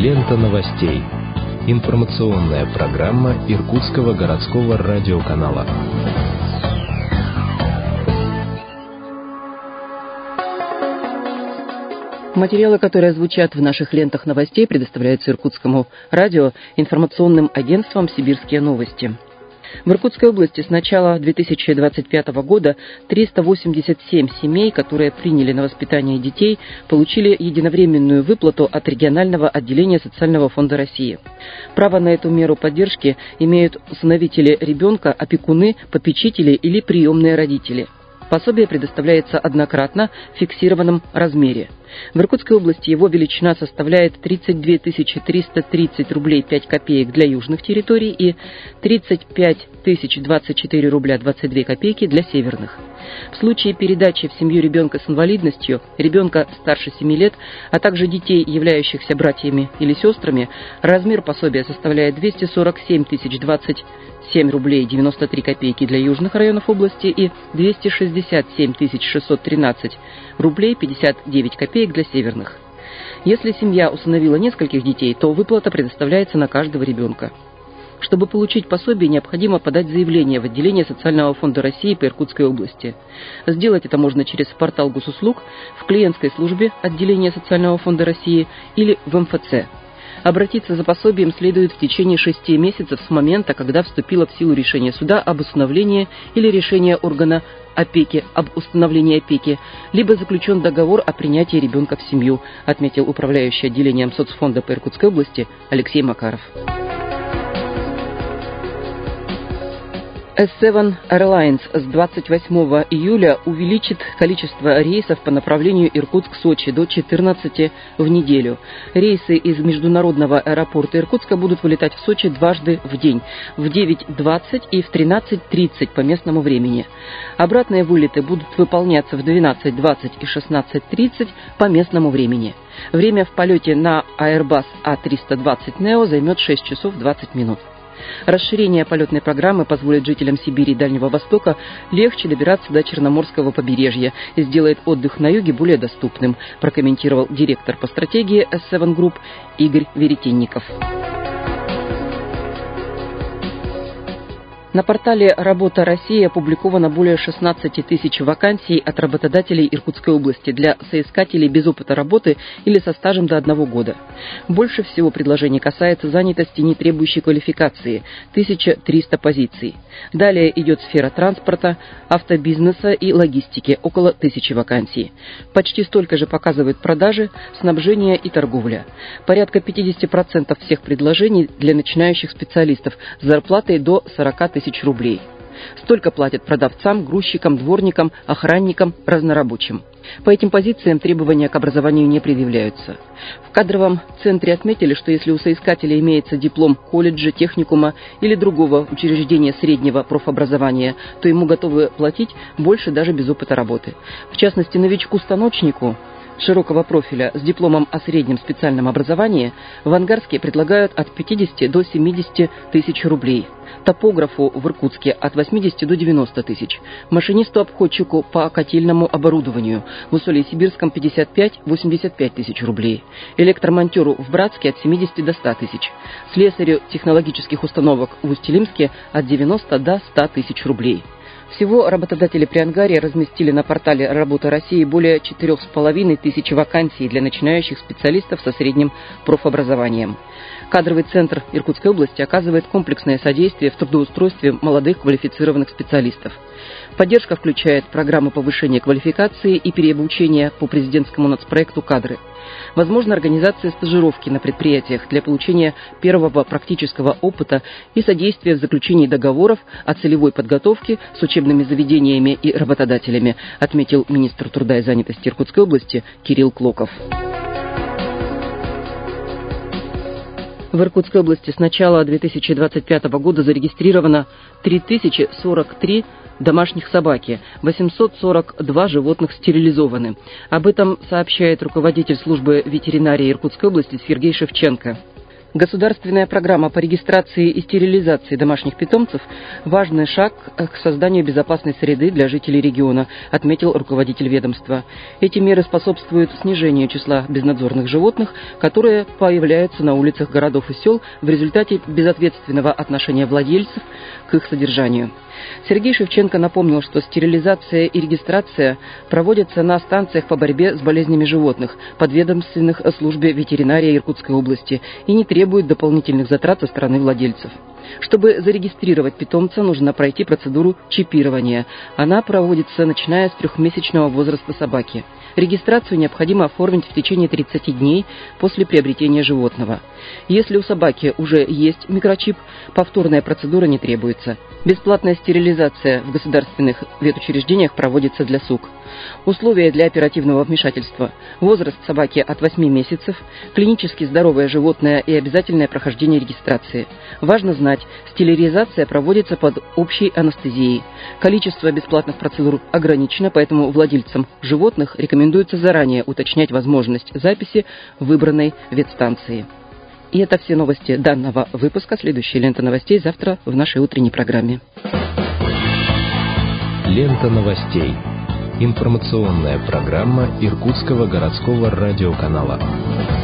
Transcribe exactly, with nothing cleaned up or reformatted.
Лента новостей. Информационная программа Иркутского городского радиоканала. Материалы, которые звучат в наших лентах новостей, предоставляются Иркутскому радио информационным агентством «Сибирские новости». В Иркутской области с начала две тысячи двадцать пятого года триста восемьдесят семь семей, которые приняли на воспитание детей, получили единовременную выплату от регионального отделения Социального фонда России. Право на эту меру поддержки имеют усыновители ребенка, опекуны, попечители или приемные родители. Пособие предоставляется однократно в фиксированном размере. В Иркутской области его величина составляет тридцать две тысячи триста тридцать рублей пять копеек для южных территорий и тридцать пять тысяч двадцать четыре рубля двадцать две копейки для северных. В случае передачи в семью ребенка с инвалидностью, ребенка старше семи лет, а также детей, являющихся братьями или сестрами, размер пособия составляет двести сорок семь тысяч двадцать семь рублей девяносто три копейки для южных районов области и двести шестьдесят семь тысяч шестьсот тринадцать рублей пятьдесят девять копеек для северных. Если семья усыновила нескольких детей, то выплата предоставляется на каждого ребенка. Чтобы получить пособие, необходимо подать заявление в отделение Социального фонда России по Иркутской области. Сделать это можно через портал госуслуг, в клиентской службе отделения Социального фонда России или в эм эф цэ. Обратиться за пособием следует в течение шести месяцев с момента, когда вступило в силу решение суда об усыновлении или решение органа опеки об установлении опеки, либо заключен договор о принятии ребенка в семью, отметил управляющий отделением соцфонда по Иркутской области Алексей Макаров. эс семь Airlines с двадцать восьмого июля увеличит количество рейсов по направлению Иркутск-Сочи до четырнадцати в неделю. Рейсы из международного аэропорта Иркутска будут вылетать в Сочи дважды в день, в девять двадцать и в тринадцать тридцать по местному времени. Обратные вылеты будут выполняться в двенадцать двадцать и шестнадцать тридцать по местному времени. Время в полете на Airbus а триста двадцать нео займет шесть часов двадцать минут. Расширение полетной программы позволит жителям Сибири и Дальнего Востока легче добираться до Черноморского побережья и сделает отдых на юге более доступным, прокомментировал директор по стратегии эс семь Group Игорь Веретенников. На портале «Работа России» опубликовано более шестнадцати тысяч вакансий от работодателей Иркутской области для соискателей без опыта работы или со стажем до одного года. Больше всего предложений касается занятости, не требующей квалификации – тысяча триста позиций. Далее идет сфера транспорта, автобизнеса и логистики – около тысячи вакансий. Почти столько же показывают продажи, снабжение и торговля. Порядка пятьдесят процентов всех предложений для начинающих специалистов с зарплатой до сорока тысяч рублей. Столько платят продавцам, грузчикам, дворникам, охранникам, разнорабочим. По этим позициям требования к образованию не предъявляются. В кадровом центре отметили, что если у соискателя имеется диплом колледжа, техникума или другого учреждения среднего профобразования, то ему готовы платить больше даже без опыта работы. В частности, новичку-станочнику широкого профиля с дипломом о среднем специальном образовании в Ангарске предлагают от пятидесяти до семидесяти тысяч рублей, топографу в Иркутске от восьмидесяти до девяноста тысяч, машинисту-обходчику по котельному оборудованию в Усолье-Сибирском пятьдесят пять — восемьдесят пять тысяч рублей, электромонтеру в Братске от семидесяти до ста тысяч, слесарю технологических установок в Усть-Илимске от девяноста до ста тысяч рублей. Всего работодатели при Ангаре разместили на портале «Работа России» более четырех с половиной тысяч вакансий для начинающих специалистов со средним профобразованием. Кадровый центр Иркутской области оказывает комплексное содействие в трудоустройстве молодых квалифицированных специалистов. Поддержка включает программы повышения квалификации и переобучения по президентскому нацпроекту «Кадры». Возможно организация стажировки на предприятиях для получения первого практического опыта и содействия в заключении договоров о целевой подготовке с учебными заведениями и работодателями, отметил министр труда и занятости Иркутской области Кирилл Клоков. В Иркутской области с начала две тысячи двадцать пятого года зарегистрировано три тысячи сорок три домашних собаки, восемьсот сорок два животных стерилизованы. Об этом сообщает руководитель службы ветеринарии Иркутской области Сергей Шевченко. Государственная программа по регистрации и стерилизации домашних питомцев – важный шаг к созданию безопасной среды для жителей региона, отметил руководитель ведомства. Эти меры способствуют снижению числа безнадзорных животных, которые появляются на улицах городов и сел в результате безответственного отношения владельцев к их содержанию. Сергей Шевченко напомнил, что стерилизация и регистрация проводятся на станциях по борьбе с болезнями животных, подведомственных службе ветеринарии Иркутской области, и не требуют дополнительных затрат со стороны владельцев. Чтобы зарегистрировать питомца, нужно пройти процедуру чипирования. Она проводится, начиная с трехмесячного возраста собаки. Регистрацию необходимо оформить в течение тридцати дней после приобретения животного. Если у собаки уже есть микрочип, повторная процедура не требуется. Бесплатная стерилизация в государственных ветучреждениях проводится для сук. Условия для оперативного вмешательства: возраст собаки от восьми месяцев, клинически здоровое животное и обязательное прохождение регистрации. Важно знать, стерилизация проводится под общей анестезией. Количество бесплатных процедур ограничено, поэтому владельцам животных рекомендуется заранее уточнять возможность записи в выбранной ветстанции. И это все новости данного выпуска. Следующая лента новостей завтра в нашей утренней программе. Лента новостей. Информационная программа Иркутского городского радиоканала.